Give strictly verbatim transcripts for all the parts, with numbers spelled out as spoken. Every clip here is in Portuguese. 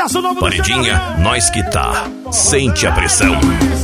Paredinha, nós que tá. Sente a pressão.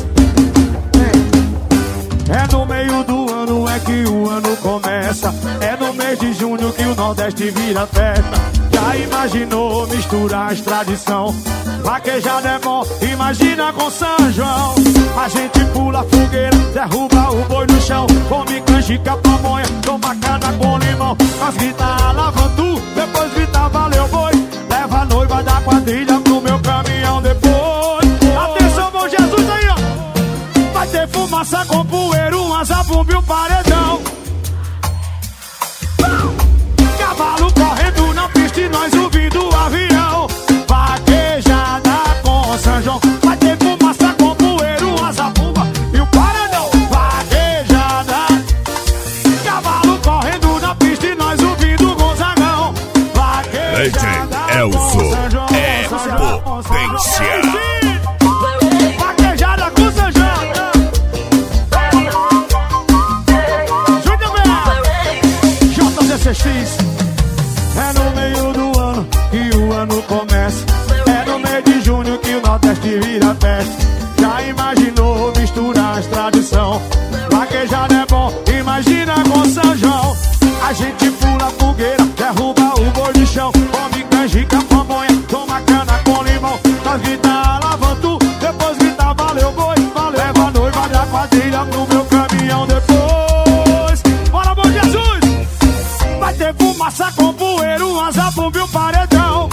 É no meio do ano é que o ano começa. É no mês de junho que o Nordeste vira festa. Já imaginou misturar as tradição? Vaquejada é bom, imagina com São João. A gente pula fogueira, derruba o boi no chão. Come canjica, pamonha, toma cana com limão. Nós grita alavantu, depois grita valeu boi. Leva a noiva da quadrilha pro meu caminhão depois. Atenção, bom Jesus aí, ó. Vai ter fumaça com poeira, um azabumba e um paredão. Cavalo correndo na pista e nós ouvindo o avião. Vaquejada com São João. Vai ter fumaça com poeira, um azabumba e um paredão. Vaquejada. Cavalo correndo na pista e nós ouvindo o Gonzagão. Vaquejada com São João. É potência. Vaquejada com São João. É no meio do ano que o ano começa. É no mês de junho que o Nordeste vira festa. Já imaginou misturar as tradição? Vaquejada é bom, imagina com São João. A gente pula fogueira, derruba o boi no chão. Come canjica, pamonha, toma cana com limão. Nós grita alavantu, depois grita valeu boi. Leva a noiva da quadrilha pro meu caminhão depois. Bora, bom Jesus! Vai ter fumaça com poeira, um azabumba e um paredão.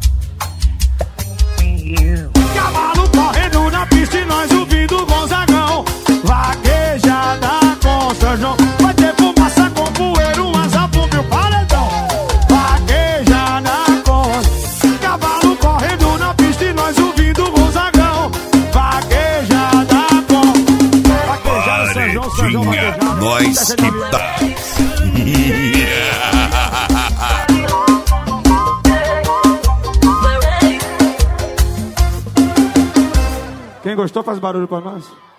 Cavalo correndo na pista e nós ouvindo o Gonzagão. Vaquejada com São João. Vai ter fumaça com poeira, um azabumba e um paredão. Vaquejada com cavalo correndo na pista e nós ouvindo o Gonzagão. Vaquejada com vaquejada, São João, São João, vaquejada. Nós que tá. Quem gostou faz barulho pra nós.